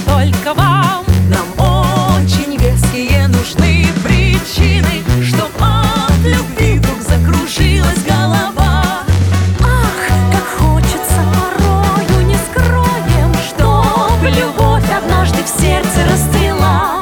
только вам. Нам очень веские нужны причины, чтоб от любви вдруг закружилась голова. Ах, как хочется, порою не скроем, Чтоб любовь однажды в сердце расцвела.